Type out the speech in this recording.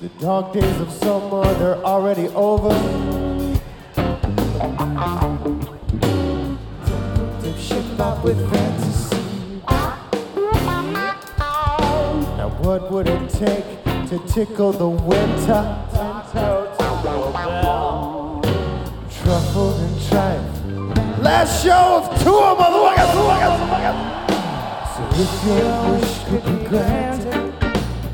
The dark days of summer, they're already over. They've shipped out with fantasy. Now what would it take to tickle the winter? Truffled and tripe. Last show of tour, motherfuckers! So if your wish could be granted,